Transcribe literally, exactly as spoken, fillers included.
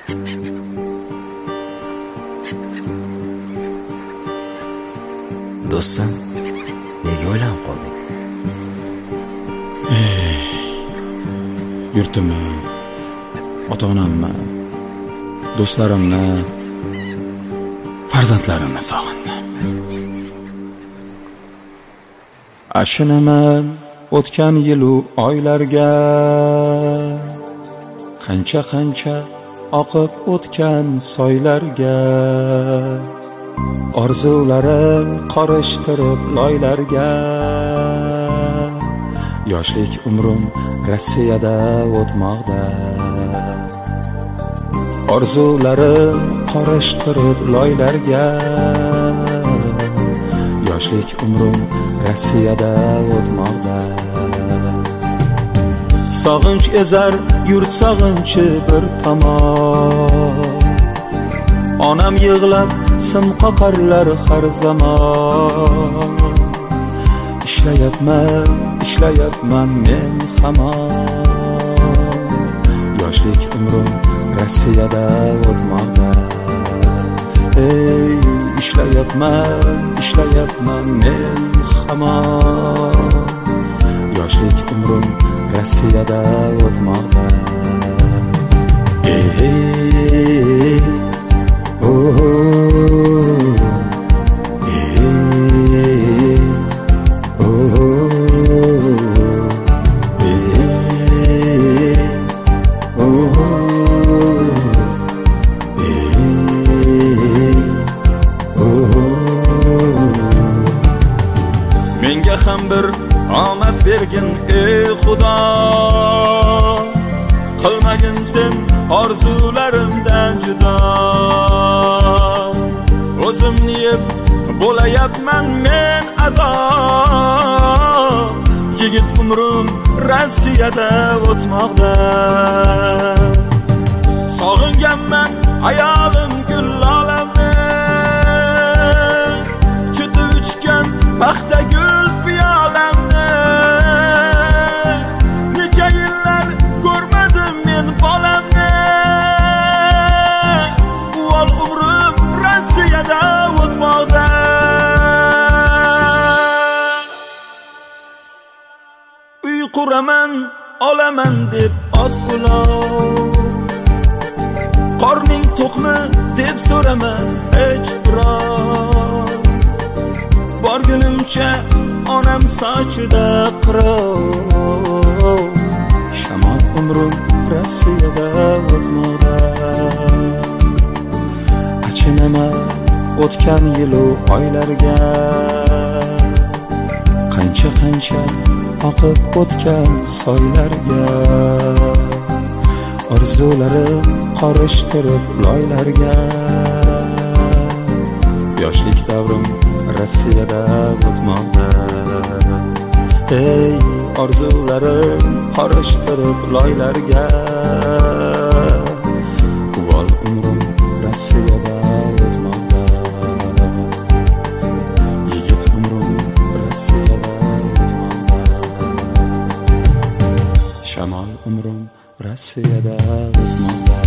Do'stim, nega o'ylanib qolding? Yurtimni, ota-onamni, do'stlarimni, farzandlarimni sog'indim. Achinaman o'tgan yilu oylarga, qancha-qancha oqib o'tgan soylarga, orzularim qorishtirib loylarga. Yoshlik umrim Rossiyada o'tmoqda, orzularim qorishtirib loylarga. Yoshlik umrim Rossiyada o'tmoqda. Sog'inch ezar yurt sog'inchi bir tomon, onam yig'lab sim qoqarlar har zamon. Ishlayapman, ishlayapman men hamon. Yoshlik umrim Rossiyada o'tmoqda. Ey, ishlayapman, ishlayapman men hamon. Yoshlik umrim Rossiyada o'tmoqda. Ey, ey, oh, ey, oh, ey, oh, ey, oh. Menga ham bir omad bergin ey Xudo, qilmagin sen orzularimdan judo. O'zimni yeb bo'layapman men ado. Yigit umrim Rossiyada o'tmoqda. Sog'inganman ayolim gullolamni, chiti uchgan paxta gul piyolamni. Necha yillar ko'rmadim men bolamni. Uvol umrim Rossiyada o'tmoqda. Uy quraman, olaman deb ot ulov, qorning to'qmi deb so'ramas hech birov. Borgunimcha onam sochida qirov. Shamol umrim Rossiyada o'tmoqda. Achinaman o'tgan yilu oylarga, qancha-qancha oqib o'tgan soylarga, orzularim qorishtirib loylarga. Yoshlik davrim Rossiyada o'tmoqda. Ey, orzularim qorishtirib loylarga. Uvol umrim Rossiyada o'tmoqda. Yigit umrim Rossiyada o'tmoqda. Shamol umrim Rossiyada o'tmoqda.